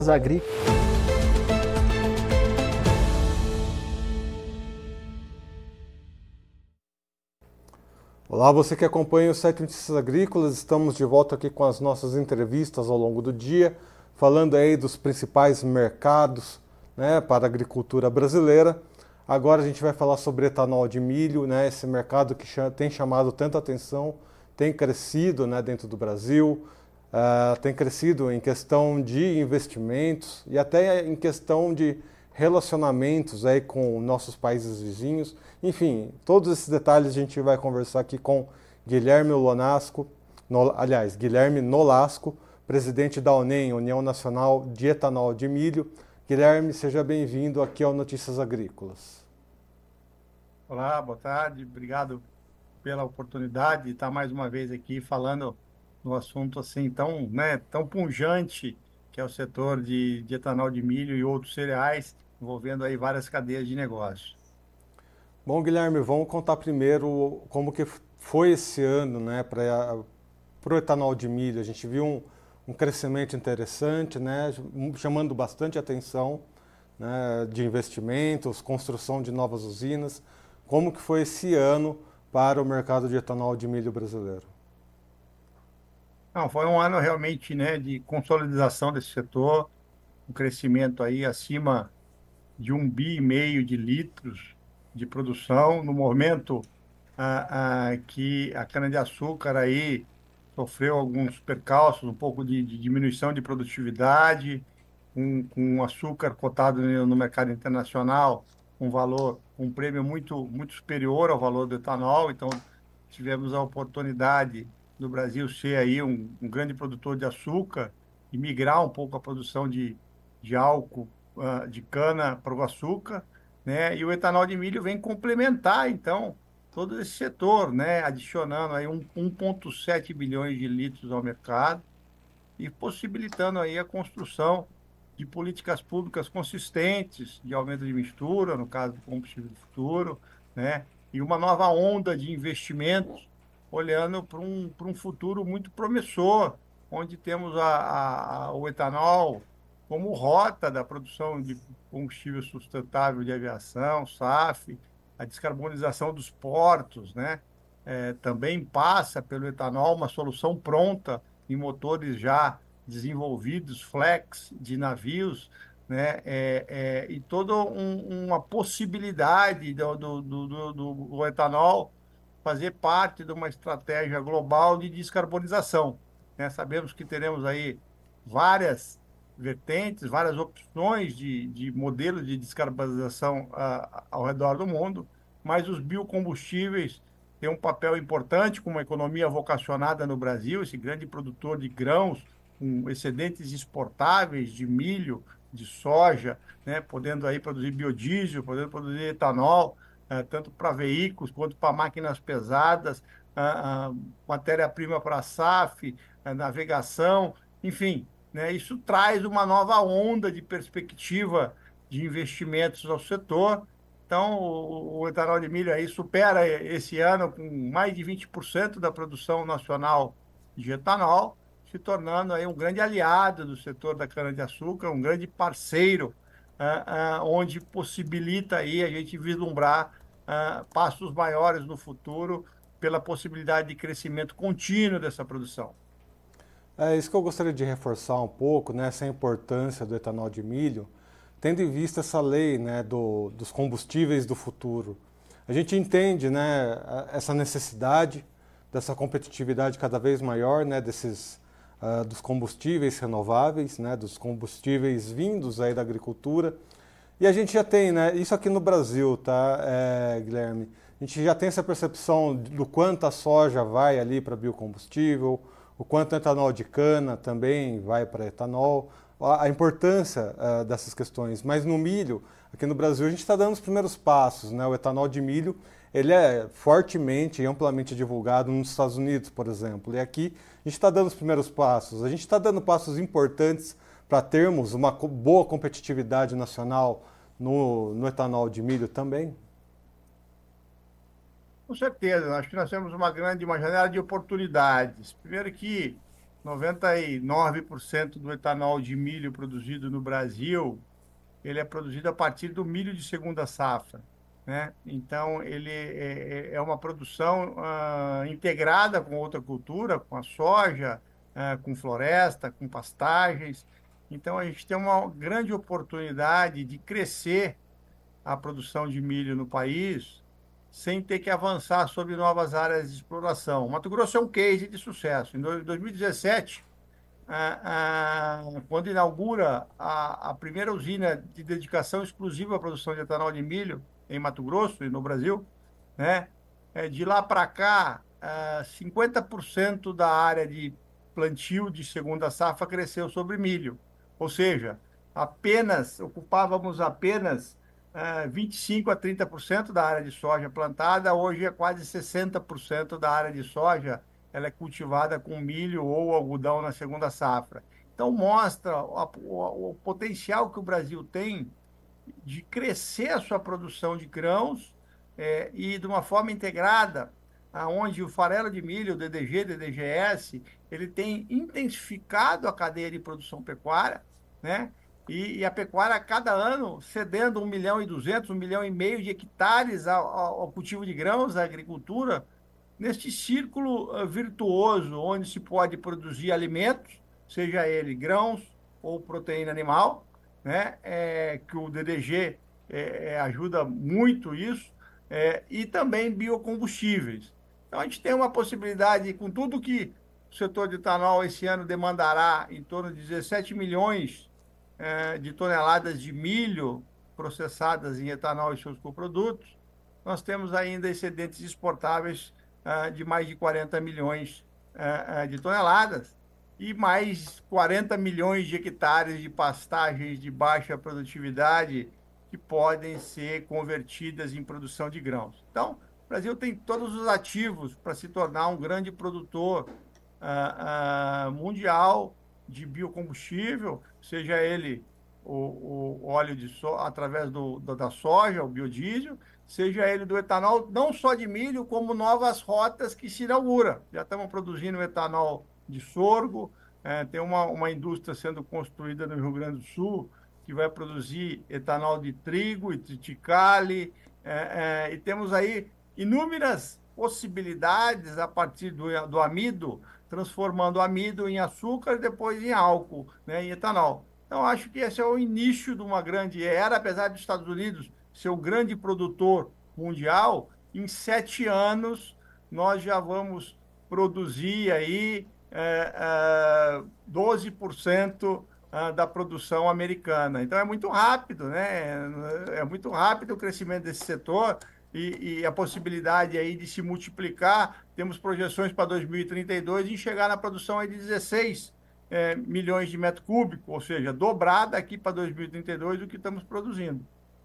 Agrícolas. Olá, você que acompanha o site Notícias Agrícolas, estamos de volta aqui com as nossas entrevistas ao longo do dia, falando aí dos principais mercados, né, para a agricultura brasileira. Agora a gente vai falar sobre etanol de milho, né, esse mercado que tem chamado tanta atenção, tem crescido, né, dentro do Brasil, tem crescido em questão de investimentos e até em questão de relacionamentos aí com nossos países vizinhos. Enfim, todos esses detalhes a gente vai conversar aqui com Guilherme Lonasco, Guilherme Nolasco, presidente da UNEM, União Nacional de Etanol de Milho. Guilherme, seja bem-vindo aqui ao Notícias Agrícolas. Olá, boa tarde, obrigado pela oportunidade de estar mais uma vez aqui falando no assunto assim tão, né, tão pujante que é o setor de etanol de milho e outros cereais, envolvendo aí várias cadeias de negócio. Bom, Guilherme, vamos contar primeiro como que foi esse ano, né, para o etanol de milho. A gente viu um crescimento interessante, né, chamando bastante atenção, né, de investimentos, construção de novas usinas. Como que foi esse ano para o mercado de etanol de milho brasileiro? Não, foi um ano realmente, né, de consolidação desse setor, um crescimento aí acima de 1,5 bi de litros de produção, no momento que a cana-de-açúcar aí sofreu alguns percalços, um pouco de diminuição de produtividade, com açúcar cotado no mercado internacional, um prêmio muito superior ao valor do etanol. Então, tivemos a oportunidade do Brasil ser aí um grande produtor de açúcar e migrar um pouco a produção de álcool, de cana para o açúcar, né? E o etanol de milho vem complementar, então, todo esse setor, né? Adicionando aí 1,7 bilhões de litros ao mercado e possibilitando aí a construção de políticas públicas consistentes de aumento de mistura, no caso do combustível do futuro, né? E uma nova onda de investimentos, olhando para um futuro muito promissor, onde temos o etanol como rota da produção de combustível sustentável de aviação, SAF, a descarbonização dos portos, né? Também passa pelo etanol, uma solução pronta em motores já desenvolvidos, flex de navios, né? E toda uma possibilidade do etanol fazer parte de uma estratégia global de descarbonização, né? Sabemos que teremos aí várias vertentes, várias opções de modelos de descarbonização ao redor do mundo, mas os biocombustíveis têm um papel importante com uma economia vocacionada no Brasil, esse grande produtor de grãos, com excedentes exportáveis de milho, de soja, né, podendo aí produzir biodiesel, podendo produzir etanol, tanto para veículos quanto para máquinas pesadas, matéria-prima para SAF, navegação, enfim, né, isso traz uma nova onda de perspectiva de investimentos ao setor. Então, o etanol de milho aí supera esse ano com mais de 20% da produção nacional de etanol, se tornando aí um grande aliado do setor da cana-de-açúcar, um grande parceiro, onde possibilita aí a gente vislumbrar passos maiores no futuro pela possibilidade de crescimento contínuo dessa produção. É isso que eu gostaria de reforçar um pouco, né, essa importância do etanol de milho, tendo em vista essa lei, né, dos combustíveis do futuro. A gente entende, né, essa necessidade dessa competitividade cada vez maior, né, dos combustíveis renováveis, né, dos combustíveis vindos aí da agricultura. E a gente já tem, né, isso aqui no Brasil, tá, Guilherme? A gente já tem essa percepção do quanto a soja vai ali para biocombustível, o quanto o etanol de cana também vai para etanol, a importância dessas questões. Mas no milho, aqui no Brasil, a gente está dando os primeiros passos, né? O etanol de milho, ele é fortemente e amplamente divulgado nos Estados Unidos, por exemplo. E aqui a gente está dando os primeiros passos. A gente está dando passos importantes para termos uma boa competitividade nacional no etanol de milho também. Com certeza, acho que nós temos uma janela de oportunidades. Primeiro que 99% do etanol de milho produzido no Brasil, ele é produzido a partir do milho de segunda safra, né? Então, ele é uma produção integrada com outra cultura, com a soja, com floresta, com pastagens. Então, a gente tem uma grande oportunidade de crescer a produção de milho no país sem ter que avançar sobre novas áreas de exploração. Mato Grosso é um case de sucesso. Em 2017, quando inaugura a primeira usina de dedicação exclusiva à produção de etanol de milho em Mato Grosso e no Brasil, né? De lá para cá, 50% da área de plantio de segunda safra cresceu sobre milho. Ou seja, ocupávamos apenas 25 a 30% da área de soja plantada, hoje é quase 60% da área de soja, ela é cultivada com milho ou algodão na segunda safra. Então, mostra o potencial que o Brasil tem de crescer a sua produção de grãos e de uma forma integrada, aonde o farelo de milho, o DDG, DDGS, ele tem intensificado a cadeia de produção pecuária, né? E a pecuária, a cada ano, cedendo 1,2 milhão, 1,5 milhão de hectares ao cultivo de grãos, à agricultura, neste círculo virtuoso, onde se pode produzir alimentos, seja ele grãos ou proteína animal, né? Que o DDG ajuda muito isso, e também biocombustíveis. Então, a gente tem uma possibilidade, com tudo que o setor de etanol esse ano demandará, em torno de 17 milhões de toneladas de milho processadas em etanol e seus coprodutos, nós temos ainda excedentes exportáveis de mais de 40 milhões de toneladas e mais 40 milhões de hectares de pastagens de baixa produtividade que podem ser convertidas em produção de grãos. Então, o Brasil tem todos os ativos para se tornar um grande produtor mundial de biocombustível, seja ele o óleo através da soja, o biodiesel, seja ele do etanol, não só de milho, como novas rotas que se inaugura. Já estamos produzindo etanol de sorgo, tem uma indústria sendo construída no Rio Grande do Sul que vai produzir etanol de trigo e triticale, e temos aí inúmeras possibilidades a partir do amido, transformando o amido em açúcar e depois em álcool, né, em etanol. Então, acho que esse é o início de uma grande era, apesar dos Estados Unidos ser o grande produtor mundial, em 7 anos nós já vamos produzir aí 12% da produção americana. Então é muito rápido, né? É muito rápido o crescimento desse setor e a possibilidade aí de se multiplicar. Temos projeções para 2032 em chegar na produção aí de 16 milhões de metros cúbicos, ou seja, dobrada aqui para 2032 do que estamos produzindo.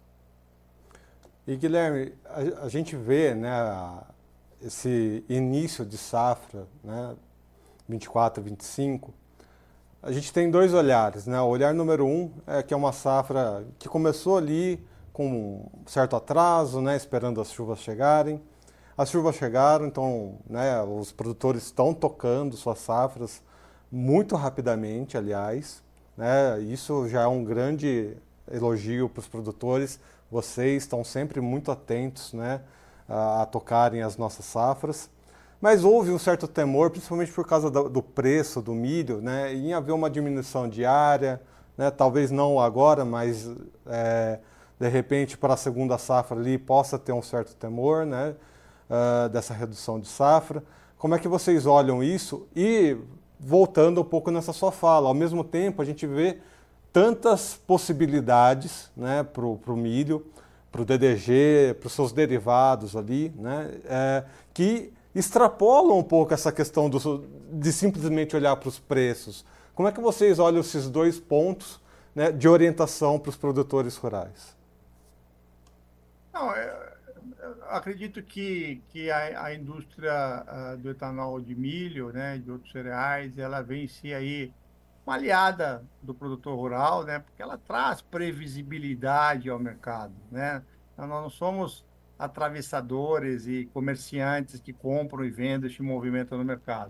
E Guilherme, a gente vê, né, esse início de safra, né, 24, 25, a gente tem dois olhares, né? O olhar número um é que é uma safra que começou ali com um certo atraso, né, esperando as chuvas chegarem. As chuvas chegaram, então, né, os produtores estão tocando suas safras muito rapidamente, aliás, né? Isso já é um grande elogio para os produtores. Vocês estão sempre muito atentos, né, a tocarem as nossas safras. Mas houve um certo temor, principalmente por causa do preço do milho, né, em haver uma diminuição diária, né, talvez não agora, mas de repente para a segunda safra ali possa ter um certo temor, né, dessa redução de safra. Como é que vocês olham isso? E voltando um pouco nessa sua fala, ao mesmo tempo a gente vê tantas possibilidades, né, para o milho, para o DDG, para os seus derivados ali, né, que extrapolam um pouco essa questão de simplesmente olhar para os preços. Como é que vocês olham esses dois pontos, né, de orientação para os produtores rurais? Não, eu acredito que a indústria do etanol de milho, né, de outros cereais, ela vem ser aí uma aliada do produtor rural, né, porque ela traz previsibilidade ao mercado, né? Então, nós não somos atravessadores e comerciantes que compram e vendem, se movimentam no mercado.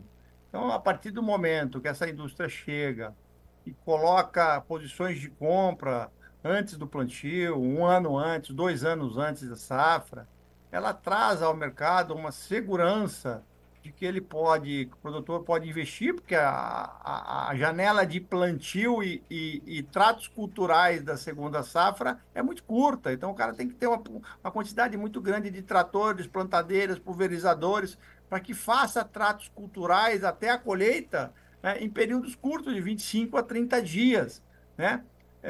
Então, a partir do momento que essa indústria chega e coloca posições de compra antes do plantio, um ano antes, 2 anos antes da safra, ela traz ao mercado uma segurança de que ele pode, que o produtor pode investir, porque a janela de plantio e tratos culturais da segunda safra é muito curta. Então, o cara tem que ter uma quantidade muito grande de tratores, plantadeiras, pulverizadores, para que faça tratos culturais até a colheita, né, em períodos curtos, de 25 a 30 dias. Né?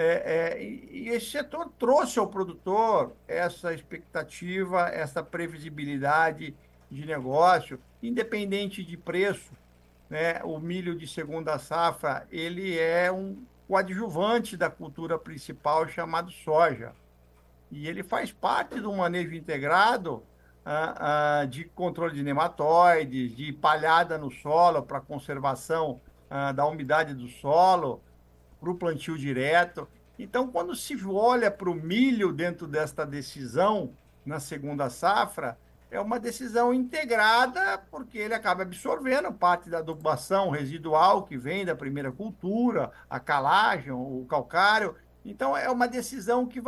E esse setor trouxe ao produtor essa expectativa, essa previsibilidade de negócio, independente de preço. Né? O milho de segunda safra, ele é um coadjuvante da cultura principal chamado soja. E ele faz parte do manejo integrado de controle de nematóides, de palhada no solo para conservação da umidade do solo, para o plantio direto. Então, quando se olha para o milho dentro desta decisão, na segunda safra, é uma decisão integrada, porque ele acaba absorvendo parte da adubação residual que vem da primeira cultura, a calagem, o calcário. Então, é uma decisão que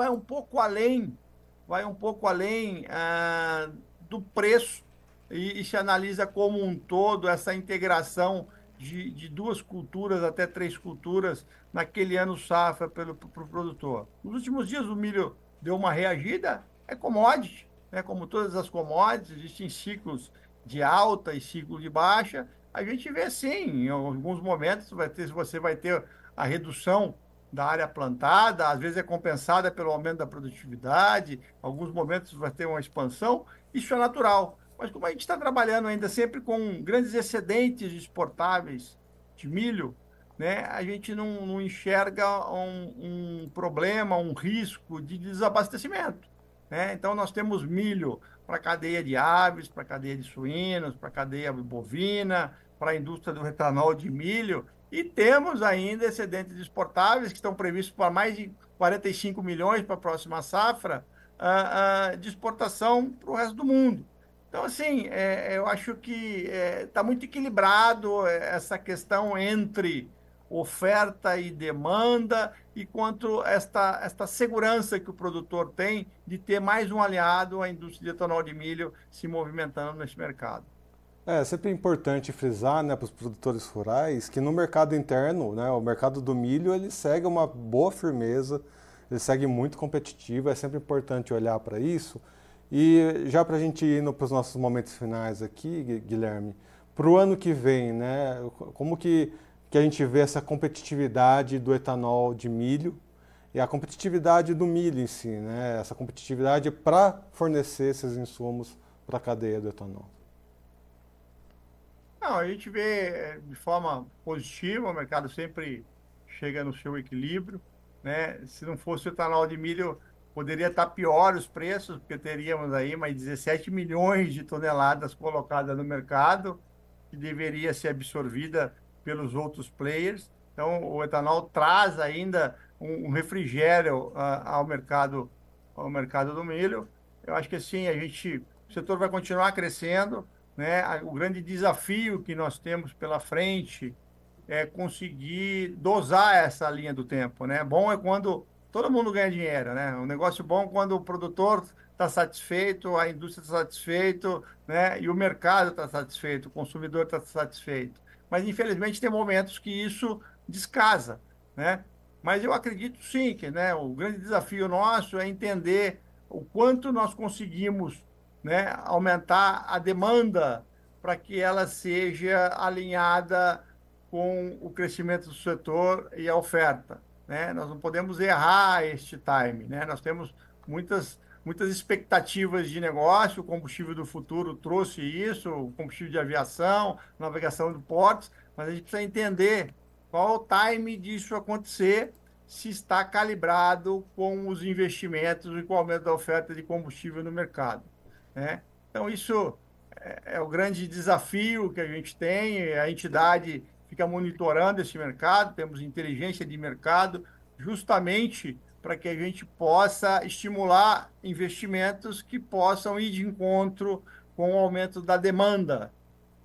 vai um pouco além do preço e se analisa como um todo essa integração de duas culturas até três culturas naquele ano safra para o produtor. Nos últimos dias o milho deu uma reagida, é commodity, né? Como todas as commodities, existem ciclos de alta e ciclo de baixa. A gente vê sim, em alguns momentos você vai ter a redução da área plantada, às vezes é compensada pelo aumento da produtividade, em alguns momentos vai ter uma expansão, isso é natural. Mas como a gente está trabalhando ainda sempre com grandes excedentes exportáveis de milho, né, a gente não enxerga um problema, um risco de desabastecimento. Né? Então, nós temos milho para a cadeia de aves, para a cadeia de suínos, para a cadeia bovina, para a indústria do etanol de milho, e temos ainda excedentes exportáveis que estão previstos para mais de 45 milhões para a próxima safra de exportação para o resto do mundo. Então, assim, eu acho que está muito equilibrado essa questão entre oferta e demanda e quanto esta segurança que o produtor tem de ter mais um aliado à indústria de etanol de milho se movimentando nesse mercado. É sempre importante frisar, né, para os produtores rurais que no mercado interno, né, o mercado do milho, ele segue uma boa firmeza, ele segue muito competitivo, é sempre importante olhar para isso. E já para a gente ir para os nossos momentos finais aqui, Guilherme, para o ano que vem, né, como que a gente vê essa competitividade do etanol de milho e a competitividade do milho em si, né, essa competitividade para fornecer esses insumos para a cadeia do etanol? Não, a gente vê de forma positiva, o mercado sempre chega no seu equilíbrio, né? Se não fosse o etanol de milho, poderia estar pior os preços, porque teríamos aí mais 17 milhões de toneladas colocadas no mercado, que deveria ser absorvida pelos outros players. Então, o etanol traz ainda um refrigério ao mercado do milho. Eu acho que assim, o setor vai continuar crescendo, né? O grande desafio que nós temos pela frente é conseguir dosar essa linha do tempo, né? Bom é quando todo mundo ganha dinheiro, né? Um negócio bom é quando o produtor está satisfeito, a indústria está satisfeito, né? E o mercado está satisfeito, o consumidor está satisfeito. Mas infelizmente tem momentos que isso descasa, né? Mas eu acredito sim que, né, o grande desafio nosso é entender o quanto nós conseguimos, né, aumentar a demanda para que ela seja alinhada com o crescimento do setor e a oferta, né? Nós não podemos errar este time, né? Nós temos muitas expectativas de negócio, o combustível do futuro trouxe isso, o combustível de aviação, navegação de portos, mas a gente precisa entender qual o time disso acontecer, se está calibrado com os investimentos e com o aumento da oferta de combustível no mercado, né? Então, isso é o grande desafio que a gente tem, a entidade fica monitorando esse mercado, temos inteligência de mercado, justamente para que a gente possa estimular investimentos que possam ir de encontro com o aumento da demanda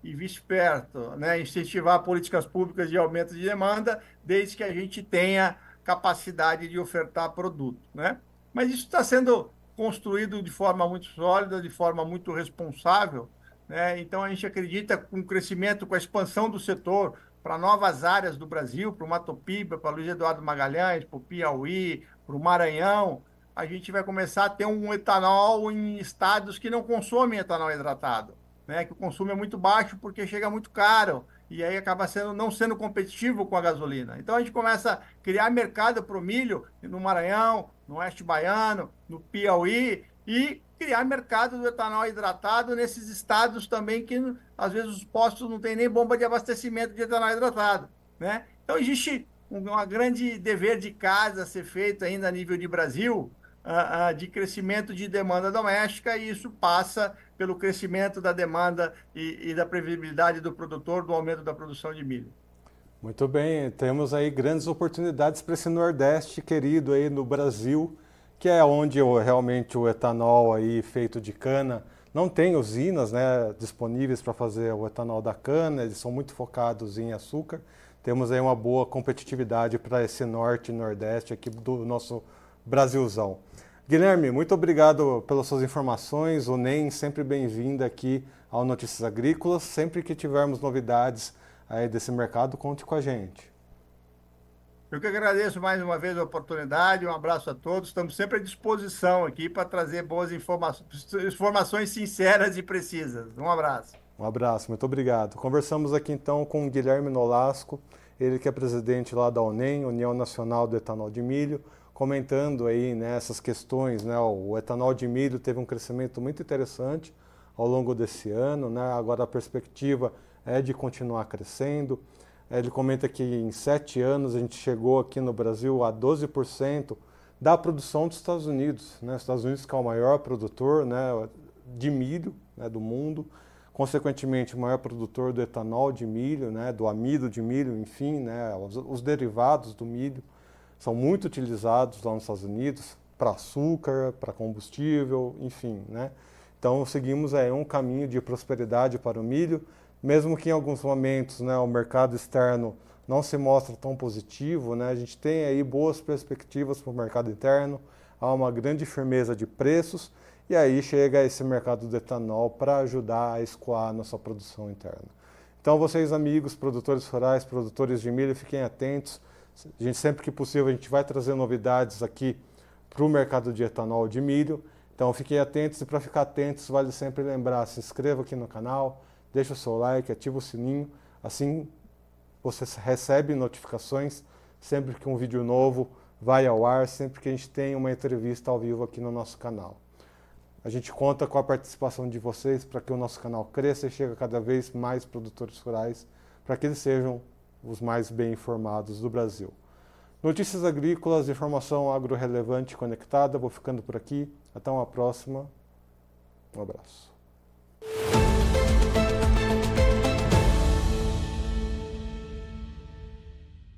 e vice-versa, né? Incentivar políticas públicas de aumento de demanda, desde que a gente tenha capacidade de ofertar produto, né? Mas isso está sendo construído de forma muito sólida, de forma muito responsável, né? Então a gente acredita com o crescimento, com a expansão do setor para novas áreas do Brasil, para o Mato Piba, para Luiz Eduardo Magalhães, para o Piauí, para o Maranhão, a gente vai começar a ter um etanol em estados que não consomem etanol hidratado, né? Que o consumo é muito baixo porque chega muito caro e aí acaba não sendo competitivo com a gasolina. Então a gente começa a criar mercado para o milho no Maranhão, no Oeste Baiano, no Piauí e criar mercado do etanol hidratado nesses estados também que às vezes os postos não têm nem bomba de abastecimento de etanol hidratado, né? Então existe grande dever de casa a ser feito ainda a nível de Brasil, de crescimento de demanda doméstica, e isso passa pelo crescimento da demanda e da previsibilidade do produtor, do aumento da produção de milho. Muito bem, temos aí grandes oportunidades para esse Nordeste querido aí no Brasil, que é onde realmente o etanol aí feito de cana não tem usinas, né, disponíveis para fazer o etanol da cana, eles são muito focados em açúcar. Temos aí uma boa competitividade para esse Norte e Nordeste aqui do nosso Brasilzão. Guilherme, muito obrigado pelas suas informações. O NEM sempre bem-vindo aqui ao Notícias Agrícolas. Sempre que tivermos novidades aí desse mercado, conte com a gente. Eu que agradeço mais uma vez a oportunidade, um abraço a todos. Estamos sempre à disposição aqui para trazer boas informações sinceras e precisas. Um abraço. Um abraço, muito obrigado. Conversamos aqui então com o Guilherme Nolasco, ele que é presidente lá da UNEM, União Nacional do Etanol de Milho, comentando aí, né, essas questões, né, o etanol de milho teve um crescimento muito interessante ao longo desse ano, né, agora a perspectiva é de continuar crescendo. Ele comenta que em 7 anos a gente chegou aqui no Brasil a 12% da produção dos Estados Unidos, né, os Estados Unidos que é o maior produtor, né, de milho, né, do mundo, consequentemente o maior produtor do etanol de milho, né, do amido de milho, enfim, né, os derivados do milho são muito utilizados lá nos Estados Unidos para açúcar, para combustível, enfim, né. Então seguimos aí um caminho de prosperidade para o milho, mesmo que em alguns momentos, né, o mercado externo não se mostra tão positivo, né, a gente tem aí boas perspectivas para o mercado interno, há uma grande firmeza de preços, e aí chega esse mercado do etanol para ajudar a escoar a nossa produção interna. Então vocês amigos, produtores rurais, produtores de milho, fiquem atentos. A gente, sempre que possível, a gente vai trazer novidades aqui para o mercado de etanol de milho. Então fiquem atentos, e para ficar atentos vale sempre lembrar, se inscreva aqui no canal, deixa o seu like, ativa o sininho, assim você recebe notificações sempre que um vídeo novo vai ao ar, sempre que a gente tem uma entrevista ao vivo aqui no nosso canal. A gente conta com a participação de vocês para que o nosso canal cresça e chegue a cada vez mais produtores rurais, para que eles sejam os mais bem informados do Brasil. Notícias agrícolas, informação agro-relevante e conectada. Vou ficando por aqui. Até uma próxima. Um abraço.